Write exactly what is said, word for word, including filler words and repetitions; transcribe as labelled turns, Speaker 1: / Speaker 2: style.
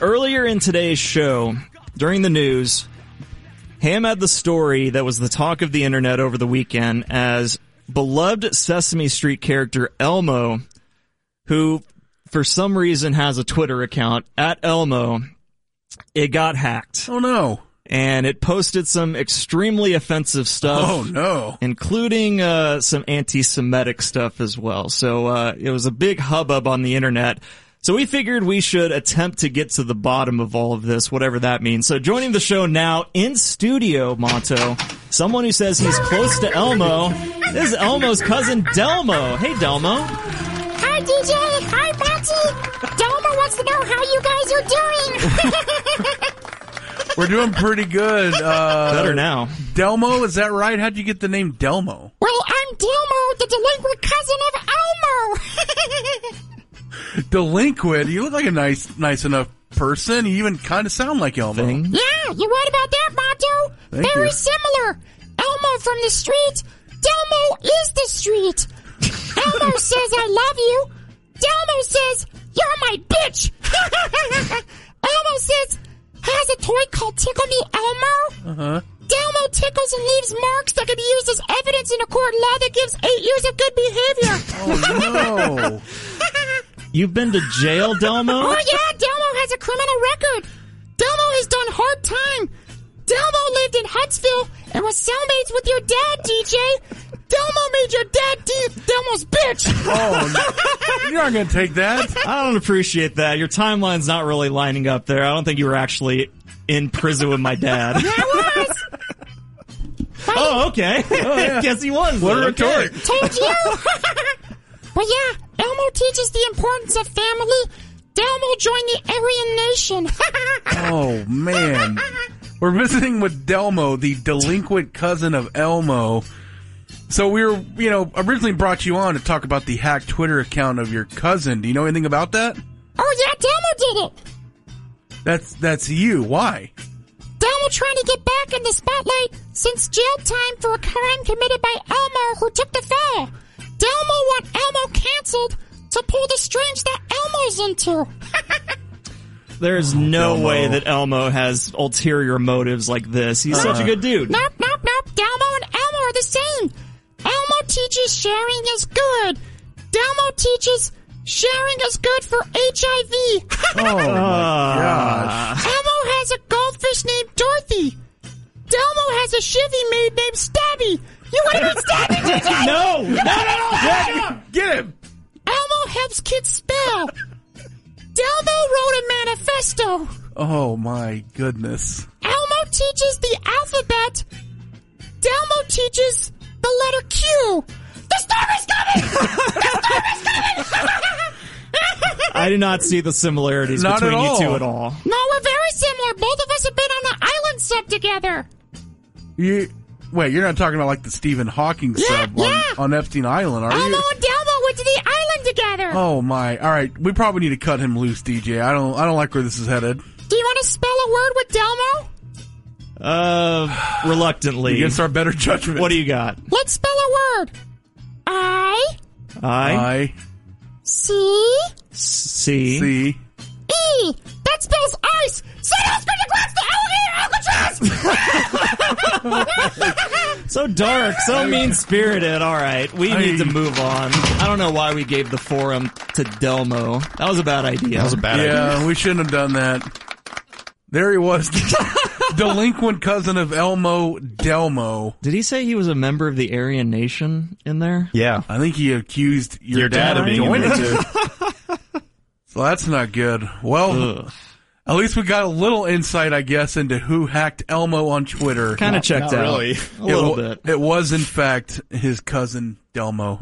Speaker 1: Earlier in today's show, during the news, Ham had the story that was the talk of the internet over the weekend as beloved Sesame Street character Elmo, who for some reason has a Twitter account, at Elmo, it got hacked.
Speaker 2: Oh no.
Speaker 1: And it posted some extremely offensive stuff.
Speaker 2: Oh no.
Speaker 1: Including uh, some anti-Semitic stuff as well. So uh, it was a big hubbub on the internet. So we figured we should attempt to get to the bottom of all of this, whatever that means. So joining the show now in studio, Monto, someone who says he's close to Elmo. This is Elmo's cousin, Delmo. Hey, Delmo.
Speaker 3: Hi, D J. Hi, Monty. Delmo wants to know how you guys are doing.
Speaker 2: We're doing pretty good. Uh,
Speaker 1: Better now.
Speaker 2: Delmo, is that right? How'd you get the name Delmo?
Speaker 3: Well, I'm Delmo, the delinquent cousin of Elmo.
Speaker 2: Delinquent? You look like a nice, nice enough person. You even kind of sound like Elmo.
Speaker 1: Thing.
Speaker 3: Yeah, you're right about that, Monto.
Speaker 2: Thank
Speaker 3: Very
Speaker 2: you.
Speaker 3: similar. Elmo from the street. Delmo is the street. Elmo says I love you. Delmo says you're my bitch. Elmo says has a toy called Tickle Me Elmo.
Speaker 2: Uh-huh.
Speaker 3: Delmo tickles and leaves marks that can be used as evidence in a court of law that gives eight years of good behavior.
Speaker 2: Oh, no.
Speaker 1: You've been to jail, Delmo?
Speaker 3: Oh, yeah, Delmo has a criminal record. Delmo has done hard time. Delmo lived in Huntsville and was cellmates with your dad, D J. Delmo made your dad D- Delmo's bitch.
Speaker 2: Oh, no. You're not going to take that.
Speaker 1: I don't appreciate that. Your timeline's not really lining up there. I don't think you were actually in prison with my dad.
Speaker 3: Yeah, I was.
Speaker 1: Oh, okay.
Speaker 2: Oh, yeah.
Speaker 1: Guess he was.
Speaker 2: What a
Speaker 1: okay.
Speaker 2: retort.
Speaker 3: Told you. But yeah, Elmo teaches the importance of family. Delmo joined the Aryan Nation.
Speaker 2: Oh, man. We're visiting with Delmo, the delinquent cousin of Elmo. So we were, you know, originally brought you on to talk about the hacked Twitter account of your cousin. Do you know anything about that?
Speaker 3: Oh yeah, Delmo did it.
Speaker 2: That's, that's you. Why?
Speaker 3: Delmo trying to get back in the spotlight since jail time for a crime committed by Elmo who took the fall. Delmo want Elmo canceled to pull the strings that Elmo's into.
Speaker 1: There's no
Speaker 2: Delmo.
Speaker 1: way that Elmo has ulterior motives like this. He's
Speaker 2: Uh-huh.
Speaker 1: such a good dude.
Speaker 3: Nope, nope, nope. Delmo and Elmo are the same. Elmo teaches sharing is good. Delmo teaches sharing is good for H I V.
Speaker 2: Oh, my gosh.
Speaker 3: Elmo has a goldfish named Dorothy. Delmo has a chivy maid named Stabby. You want to meet Stabby, D J?
Speaker 1: No! No, no, no!
Speaker 2: Get, get him!
Speaker 3: Elmo helps kids spell. Delmo wrote a manifesto.
Speaker 2: Oh, my goodness.
Speaker 3: Elmo teaches the alphabet. Delmo teaches the letter Q. The storm is coming! The storm is coming!
Speaker 1: I do not see the similarities
Speaker 2: Not
Speaker 1: between
Speaker 2: at
Speaker 1: you
Speaker 2: all.
Speaker 1: two at all.
Speaker 3: No, we're very similar. Both of us have been on the island sub together.
Speaker 2: You, wait, you're not talking about like the Stephen Hawking
Speaker 3: Yeah,
Speaker 2: sub on,
Speaker 3: yeah.
Speaker 2: on Epstein Island, are
Speaker 3: Elmo
Speaker 2: you?
Speaker 3: and Delmo went to the island together.
Speaker 2: Oh my! All right, we probably need to cut him loose, D J. I don't, I don't like where this is headed.
Speaker 3: Do you want to spell a word with Delmo?
Speaker 1: Uh, reluctantly.
Speaker 2: Against our better judgment.
Speaker 1: What do you got?
Speaker 3: Let's spell a word. I
Speaker 1: I
Speaker 2: I
Speaker 3: C
Speaker 1: C
Speaker 2: C.
Speaker 3: E. That spells ice. Say those for the glass to alligator
Speaker 1: So dark, so mean spirited. All right, we
Speaker 2: I-
Speaker 1: need to move on. I don't know why we gave the forum to Delmo. That was a bad idea.
Speaker 4: That was a bad idea.
Speaker 2: Yeah, we shouldn't have done that. There he was, delinquent cousin of Elmo, Delmo.
Speaker 1: Did he say he was a member of the Aryan Nation in there?
Speaker 4: Yeah.
Speaker 2: I think he accused your,
Speaker 4: Your dad of being a
Speaker 2: joining
Speaker 4: member,
Speaker 2: it. So that's not good. Well,
Speaker 1: Ugh.
Speaker 2: at least we got a little insight, I guess, into who hacked Elmo on Twitter.
Speaker 1: Kind of checked
Speaker 4: not
Speaker 1: out.
Speaker 4: really.
Speaker 1: A little
Speaker 2: it, wa-
Speaker 1: bit.
Speaker 2: It was, in fact, his cousin, Delmo.